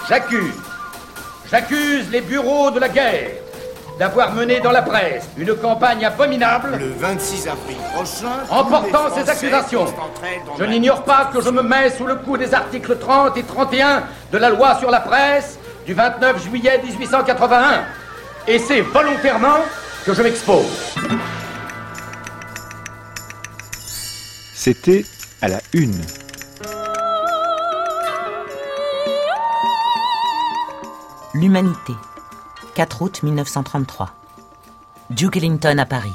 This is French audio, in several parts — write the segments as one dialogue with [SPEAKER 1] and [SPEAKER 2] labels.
[SPEAKER 1] J'accuse les bureaux de la guerre d'avoir mené dans la presse une campagne abominable.
[SPEAKER 2] Le 26 avril prochain,
[SPEAKER 1] en portant ces accusations, je n'ignore pas que je me mets sous le coup des articles 30 et 31 de la loi sur la presse du 29 juillet 1881. Et c'est volontairement que je m'expose.
[SPEAKER 3] C'était à la une.
[SPEAKER 4] L'Humanité, 4 août 1933. Duke Ellington à Paris.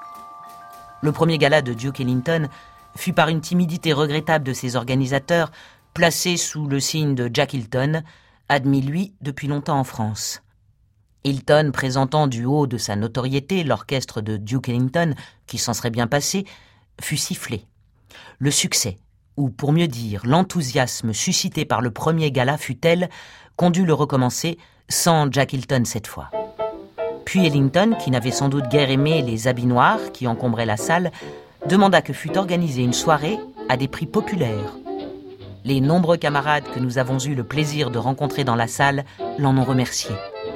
[SPEAKER 4] Le premier gala de Duke Ellington fut par une timidité regrettable de ses organisateurs placé sous le signe de Jack Hilton, admis lui depuis longtemps en France. Hilton présentant du haut de sa notoriété l'orchestre de Duke Ellington, qui s'en serait bien passé, fut sifflé. Le succès, ou pour mieux dire l'enthousiasme suscité par le premier gala fut tel qu'on dut le recommencer sans Jack Hilton cette fois. Puis Ellington, qui n'avait sans doute guère aimé les habits noirs qui encombraient la salle, demanda que fût organisée une soirée à des prix populaires. Les nombreux camarades que nous avons eu le plaisir de rencontrer dans la salle l'en ont remercié.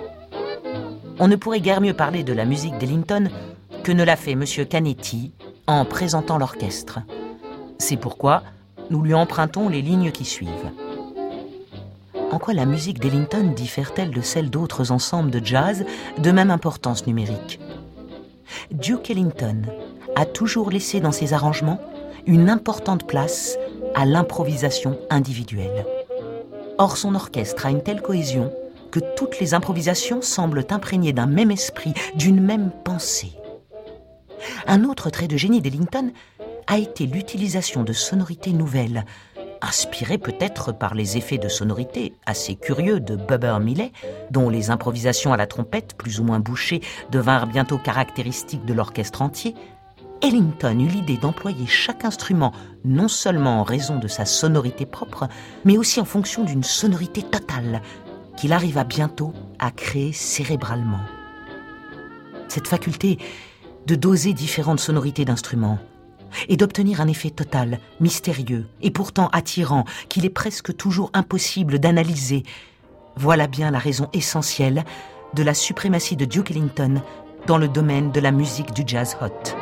[SPEAKER 4] On ne pourrait guère mieux parler de la musique d'Ellington que ne l'a fait M. Canetti en présentant l'orchestre. C'est pourquoi nous lui empruntons les lignes qui suivent. En quoi la musique d'Ellington diffère-t-elle de celle d'autres ensembles de jazz de même importance numérique ? Duke Ellington a toujours laissé dans ses arrangements une importante place à l'improvisation individuelle. Or, son orchestre a une telle cohésion que toutes les improvisations semblent imprégnées d'un même esprit, d'une même pensée. Un autre trait de génie d'Ellington a été l'utilisation de sonorités nouvelles, inspirées peut-être par les effets de sonorité assez curieux de Bubber Millet, dont les improvisations à la trompette, plus ou moins bouchées, devinrent bientôt caractéristiques de l'orchestre entier. Ellington eut l'idée d'employer chaque instrument non seulement en raison de sa sonorité propre, mais aussi en fonction d'une sonorité totale, qu'il arriva bientôt à créer cérébralement. Cette faculté de doser différentes sonorités d'instruments et d'obtenir un effet total, mystérieux et pourtant attirant, qu'il est presque toujours impossible d'analyser, voilà bien la raison essentielle de la suprématie de Duke Ellington dans le domaine de la musique du jazz hot.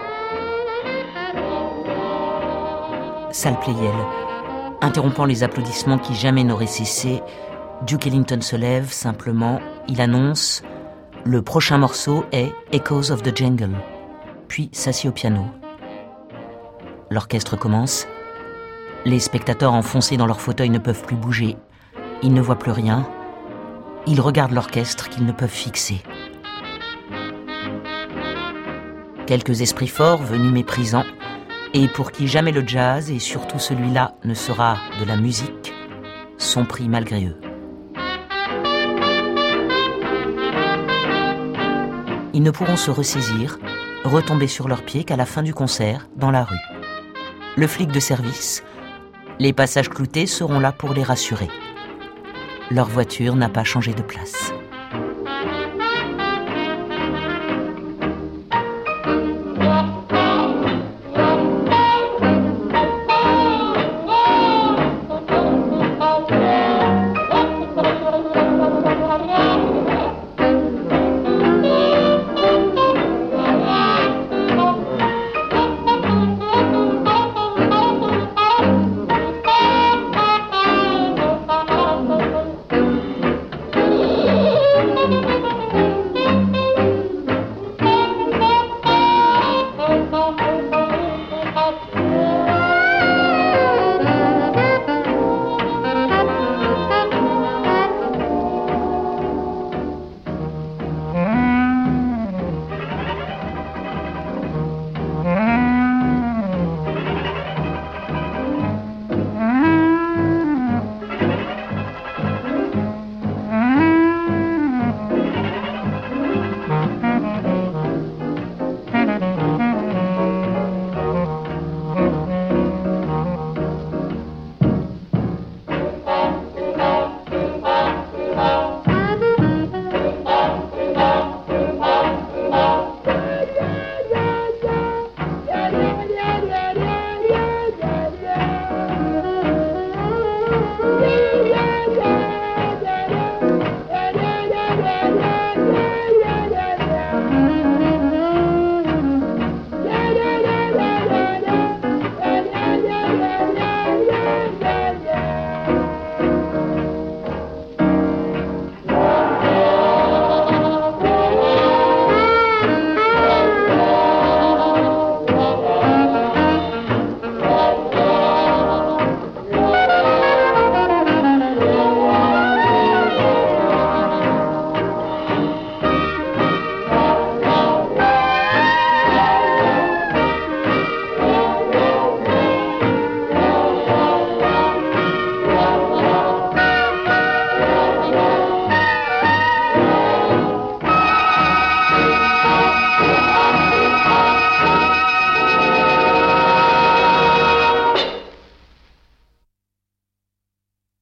[SPEAKER 4] Salle Pleyel, interrompant les applaudissements qui jamais n'auraient cessé, Duke Ellington se lève, simplement, il annonce « Le prochain morceau est Echoes of the Jungle », puis s'assied au piano. L'orchestre commence. Les spectateurs enfoncés dans leurs fauteuils ne peuvent plus bouger. Ils ne voient plus rien. Ils regardent l'orchestre qu'ils ne peuvent fixer. Quelques esprits forts, venus méprisants, et pour qui jamais le jazz, et surtout celui-là, ne sera de la musique, sont pris malgré eux. Ils ne pourront se ressaisir, retomber sur leurs pieds qu'à la fin du concert, dans la rue. Le flic de service, les passages cloutés seront là pour les rassurer. Leur voiture n'a pas changé de place.